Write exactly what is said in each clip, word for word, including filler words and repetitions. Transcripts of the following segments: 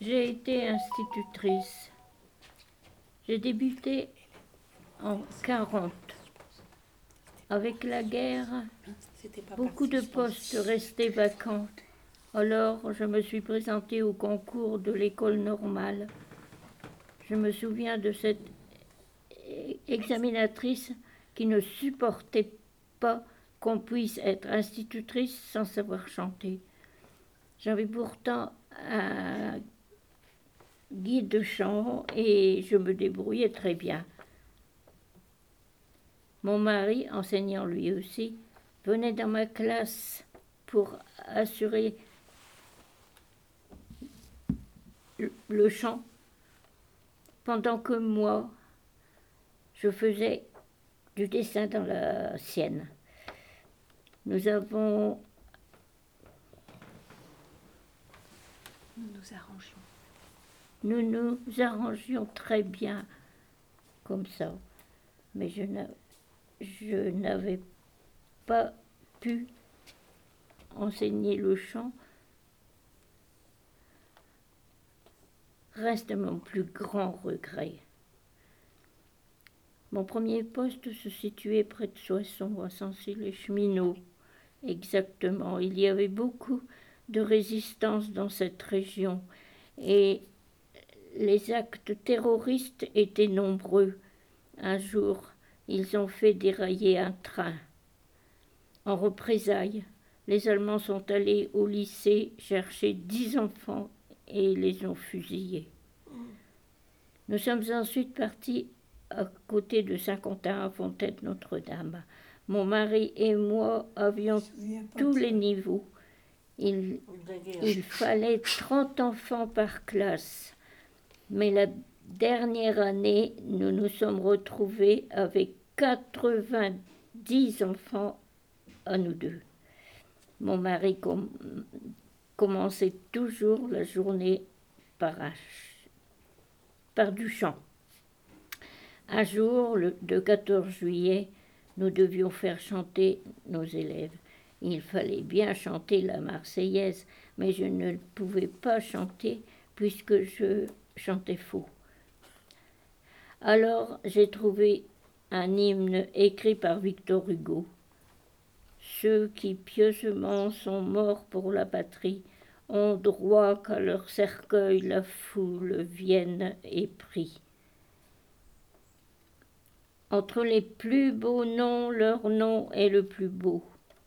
J'ai été institutrice. J'ai débuté en quarante. Avec la guerre, beaucoup de postes restaient vacants. Alors, je me suis présentée au concours de l'école normale. Je me souviens de cette examinatrice qui ne supportait pas qu'on puisse être institutrice sans savoir chanter. J'avais pourtant un guide de chant et je me débrouillais très bien. Mon mari, enseignant lui aussi, venait dans ma classe pour assurer le chant, pendant que moi, je faisais du dessin dans la sienne. Nous avons... Nous nous arrangions. Nous nous arrangions très bien comme ça, mais je je n'avais pas pu enseigner le chant. Reste mon plus grand regret. Mon premier poste se situait près de Soissons, à Sancy-les-Cheminots. Exactement. Il y avait beaucoup de résistance dans cette région et les actes terroristes étaient nombreux. Un jour, ils ont fait dérailler un train. En représailles, les Allemands sont allés au lycée chercher dix enfants et les ont fusillés. Nous sommes ensuite partis à côté de Saint-Quentin, à Fontaine-Notre-Dame. Mon mari et moi avions tous les niveaux. Il, il fallait trente enfants par classe. Mais la dernière année, nous nous sommes retrouvés avec quatre-vingt-dix enfants à nous deux. Mon mari com- commençait toujours la journée par, un ch- par du chant. Un jour, le de quatorze juillet, nous devions faire chanter nos élèves. Il fallait bien chanter la Marseillaise, mais je ne pouvais pas chanter puisque je chantais faux. Alors j'ai trouvé un hymne écrit par Victor Hugo. Ceux qui pieusement sont morts pour la patrie ont droit qu'à leur cercueil la foule vienne et prie. Entre les plus beaux noms, leur nom est le plus beau.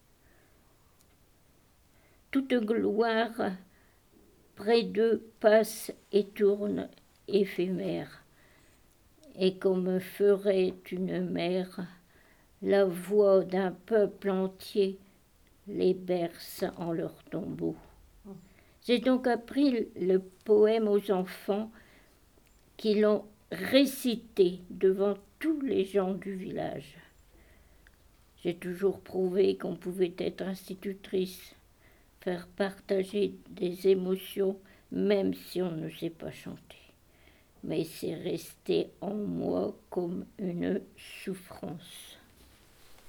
Toute gloire près d'eux passe et tourne éphémère. Et comme ferait une mère, la voix d'un peuple entier les berce en leur tombeau. J'ai donc appris le poème aux enfants qui l'ont récité devant tous les gens du village. J'ai toujours prouvé qu'on pouvait être institutrice, faire partager des émotions, même si on ne sait pas chanter. Mais c'est resté en moi comme une souffrance.